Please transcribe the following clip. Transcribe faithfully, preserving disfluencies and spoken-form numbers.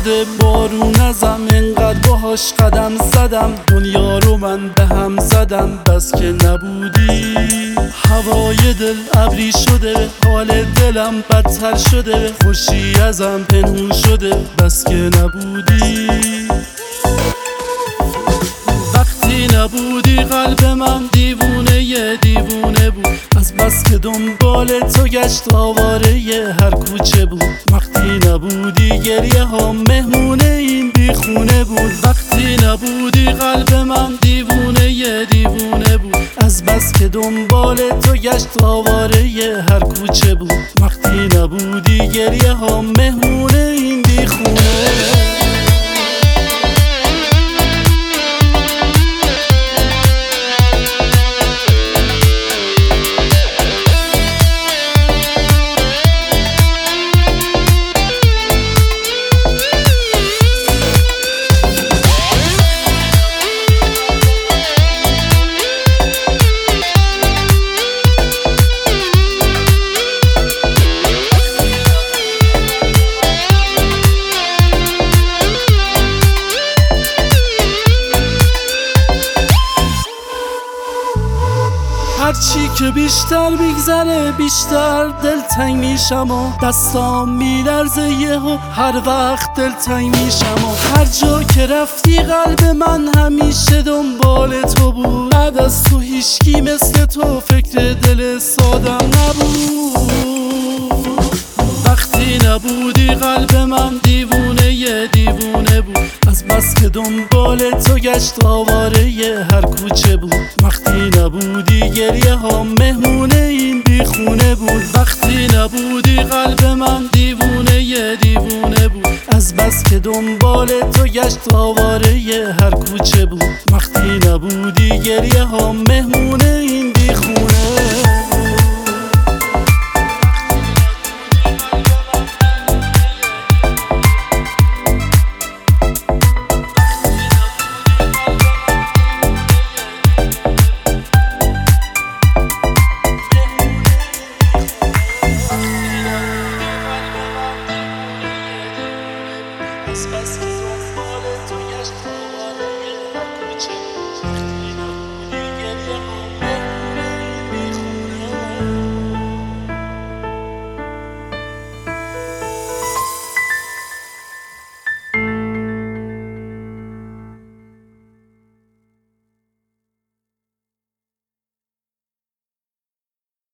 شده بارون ازم، انقدر باهاش قدم زدم، دنیا رو من به هم زدم بس که نبودی. هوای دل ابری شده، حال دلم بدتر شده، خوشی ازم پنهون شده بس که نبودی. وقتی نبودی قلب من دیوونه ی دیوونه بود، از بس که دنبال تو گشت آواره ی هر کوچه بود. وقتی نبودی گریه ها مهمونه این بیخونه بود. وقتی نبودی قلب من دیوونه ی دیوونه بود، از بس که دنبال تو گشت آواره ی هر کوچه بود. وقتی نبودی گریه ها مهمونه این بیخونه. هرچی که بیشتر میگذره بیشتر دلتنگ میشم و دستام میلرزه یهو هر وقت دلتنگ میشم و هر جا که رفتی قلب من همیشه دنبال تو بود. بعد از تو هیچکی مثل تو فکر دل سادم نبود. وقتی نبودی قلب من دیوونه ی دیوونه بود، از بس که دنبال تو گشت آواره ی هر کوچه بود. وقتی نبودی گریه ها مهمونه این بیخونه بود. وقتی نبودی قلب من دیوونه ی دیوونه بود، از بس که دنبال تو گشت آواره ی هر کوچه بود. وقتی نبودی گریه ها مهمونه این بیخونه.